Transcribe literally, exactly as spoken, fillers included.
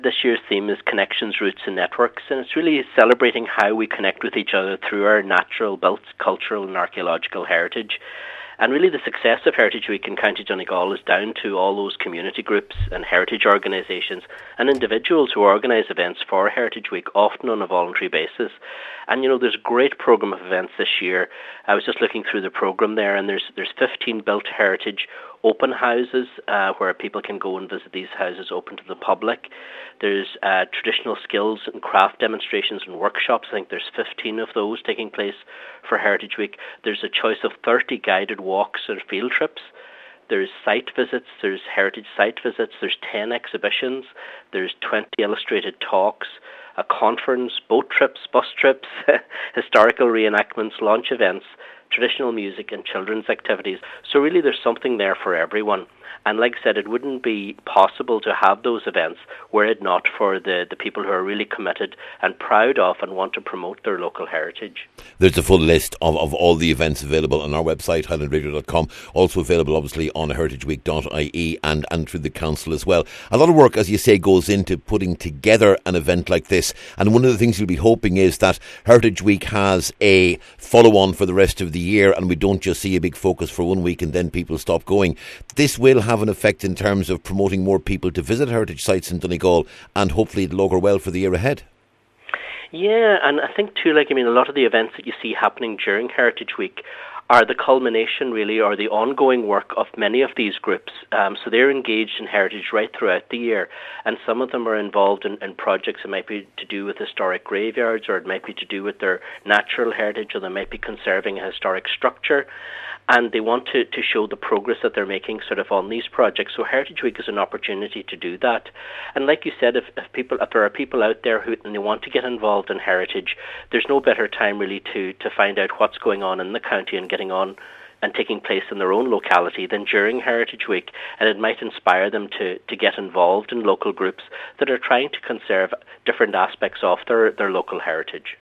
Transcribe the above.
This year's theme is Connections, Roots and Networks, and it's really celebrating how we connect with each other through our natural, built, cultural and archaeological heritage. And really the success of Heritage Week in County Donegal is down to all those community groups and heritage organisations and individuals who organise events for Heritage Week, often on a voluntary basis. And, you know, there's a great programme of events this year. I was just looking through the programme there, and there's there's fifteen built heritage open houses uh, where people can go and visit these houses open to the public. There's uh, traditional skills and craft demonstrations and workshops. I think there's fifteen of those taking place for Heritage Week. There's a choice of thirty guided walks and field trips. There's site visits, there's heritage site visits, there's ten exhibitions, there's twenty illustrated talks, a conference, boat trips, bus trips, historical reenactments, launch events, traditional music and children's activities. So really there's something there for everyone. And like I said, it wouldn't be possible to have those events were it not for the, the people who are really committed and proud of and want to promote their local heritage. There's a full list of, of all the events available on our website, highland radio dot com, also available obviously on heritage week dot I E and, and through the council as well. A lot of work, as you say, goes into putting together an event like this, and one of the things you'll be hoping is that Heritage Week has a follow-on for the rest of the year and we don't just see a big focus for one week and then people stop going. This will have an effect in terms of promoting more people to visit heritage sites in Donegal, and hopefully it'll augur well for the year ahead. Yeah, and I think too, like, I mean, a lot of the events that you see happening during Heritage Week are the culmination, really, or the ongoing work of many of these groups. Um, so they're engaged in heritage right throughout the year, and some of them are involved in, in projects that might be to do with historic graveyards, or it might be to do with their natural heritage, or they might be conserving a historic structure. And they want to, to show the progress that they're making sort of on these projects. So Heritage Week is an opportunity to do that. And like you said, if, if people, if there are people out there who and they want to get involved in heritage, there's no better time really to, to find out what's going on in the county and getting on and taking place in their own locality than during Heritage Week. And it might inspire them to, to get involved in local groups that are trying to conserve different aspects of their, their local heritage.